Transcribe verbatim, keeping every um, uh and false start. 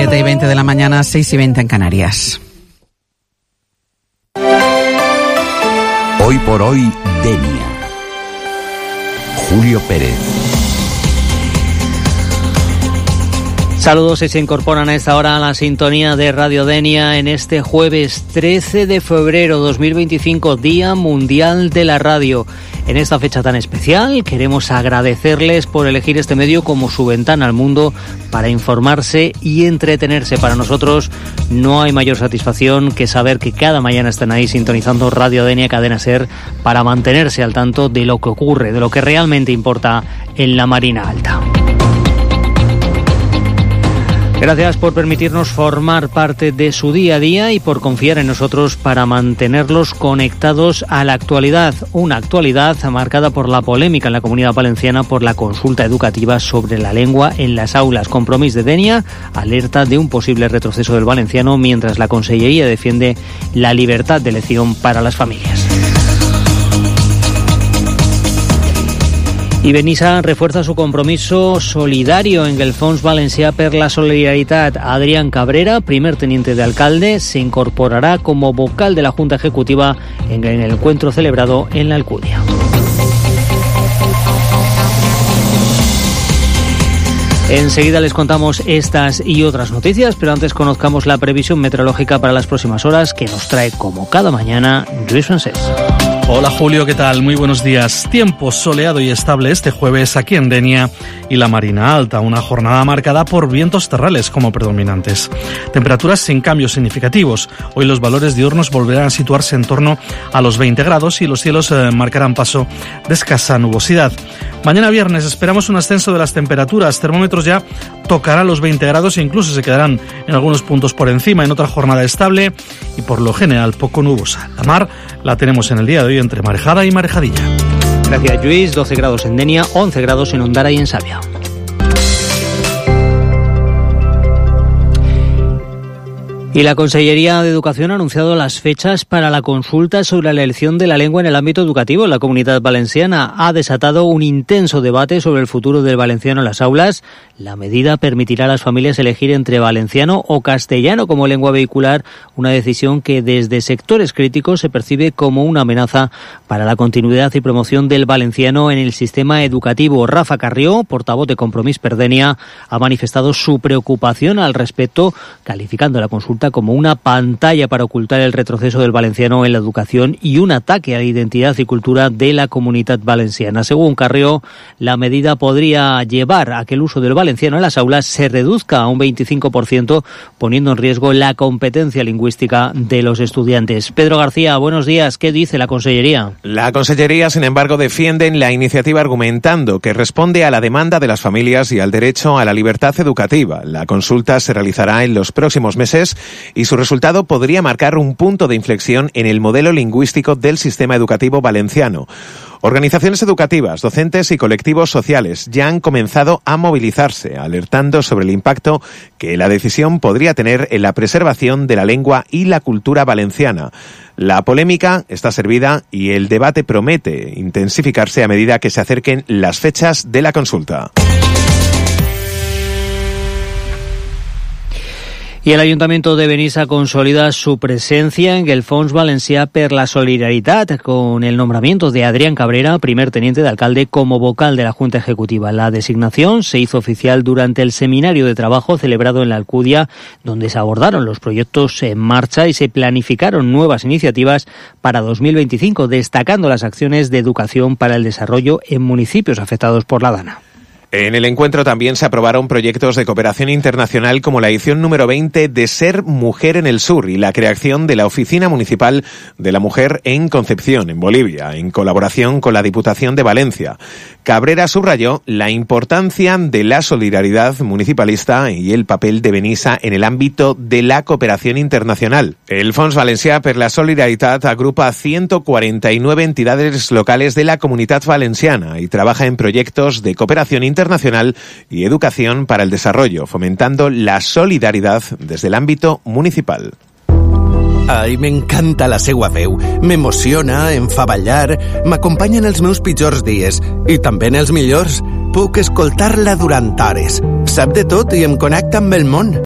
siete y veinte de la mañana, seis y veinte en Canarias. Hoy por hoy, Denia. Julio Pérez. Saludos y se incorporan a esta hora a la sintonía de Radio Denia en este jueves trece de febrero dos mil veinticinco, Día Mundial de la Radio. En esta fecha tan especial queremos agradecerles por elegir este medio como su ventana al mundo para informarse y entretenerse. Para nosotros no hay mayor satisfacción que saber que cada mañana están ahí sintonizando Radio Denia, Cadena SER, para mantenerse al tanto de lo que ocurre, de lo que realmente importa en la Marina Alta. Gracias por permitirnos formar parte de su día a día y por confiar en nosotros para mantenerlos conectados a la actualidad. Una actualidad marcada por la polémica en la Comunidad Valenciana por la consulta educativa sobre la lengua en las aulas. Compromís de Denia alerta de un posible retroceso del valenciano mientras la Consellería defiende la libertad de elección para las familias. I Benissa refuerza su compromiso solidario en el Fons Valencià per la Solidaritat. Adrián Cabrera, primer teniente de alcalde, se incorporará como vocal de la Junta Ejecutiva en el encuentro celebrado en la Alcudia. Enseguida les contamos estas y otras noticias, pero antes conozcamos la previsión meteorológica para las próximas horas que nos trae, como cada mañana, Luis Francés. Hola Julio, ¿qué tal? Muy buenos días. Tiempo soleado y estable este jueves aquí en Denia y la Marina Alta, una jornada marcada por vientos terrales como predominantes. Temperaturas sin cambios significativos. Hoy los valores diurnos volverán a situarse en torno a los veinte grados y los cielos eh, marcarán paso de escasa nubosidad. Mañana viernes esperamos un ascenso de las temperaturas. Termómetros ya tocarán los veinte grados e incluso se quedarán en algunos puntos por encima en otra jornada estable y por lo general poco nubosa. La mar la tenemos en el día de hoy entre marejada y marejadilla. Gracias, Luis. doce grados en Denia, once grados en Ondara y en Sabia. Y la Consellería de Educación ha anunciado las fechas para la consulta sobre la elección de la lengua en el ámbito educativo. La Comunidad Valenciana ha desatado un intenso debate sobre el futuro del valenciano en las aulas. La medida permitirá a las familias elegir entre valenciano o castellano como lengua vehicular, una decisión que desde sectores críticos se percibe como una amenaza para la continuidad y promoción del valenciano en el sistema educativo. Rafa Carrió, portavoz de Compromís per Denia, ha manifestado su preocupación al respecto, calificando la consulta como una pantalla para ocultar el retroceso del valenciano en la educación y un ataque a la identidad y cultura de la comunidad valenciana. Según Carrió, la medida podría llevar a que el uso del valenciano en las aulas se reduzca a un veinticinco por ciento, poniendo en riesgo la competencia lingüística de los estudiantes. Pedro García, buenos días. ¿Qué dice la Consellería? La Consellería, sin embargo, defiende la iniciativa argumentando que responde a la demanda de las familias y al derecho a la libertad educativa. La consulta se realizará en los próximos meses y su resultado podría marcar un punto de inflexión en el modelo lingüístico del sistema educativo valenciano. Organizaciones educativas, docentes y colectivos sociales ya han comenzado a movilizarse, alertando sobre el impacto que la decisión podría tener en la preservación de la lengua y la cultura valenciana. La polémica está servida y el debate promete intensificarse a medida que se acerquen las fechas de la consulta. Y el Ayuntamiento de Benissa consolida su presencia en el Fons Valencià per la Solidaritat con el nombramiento de Adrián Cabrera, primer teniente de alcalde, como vocal de la Junta Ejecutiva. La designación se hizo oficial durante el seminario de trabajo celebrado en la Alcudia, donde se abordaron los proyectos en marcha y se planificaron nuevas iniciativas para dos mil veinticinco, destacando las acciones de educación para el desarrollo en municipios afectados por la Dana. En el encuentro también se aprobaron proyectos de cooperación internacional como la edición número veinte de Ser Mujer en el Sur y la creación de la Oficina Municipal de la Mujer en Concepción, en Bolivia, en colaboración con la Diputación de Valencia. Cabrera subrayó la importancia de la solidaridad municipalista y el papel de Benissa en el ámbito de la cooperación internacional. El Fons Valencià per la Solidaritat agrupa a ciento cuarenta y nueve entidades locales de la Comunitat Valenciana y trabaja en proyectos de cooperación internacional internacional y educación para el desarrollo, fomentando la solidaridad desde el ámbito municipal. Ai, m'encanta la seua veu. M'emociona, em fa ballar, m'acompanya en els meus pitjors dies i també en els millors. Puc escoltar-la durant hores. Sap de tot i em connecta amb el món.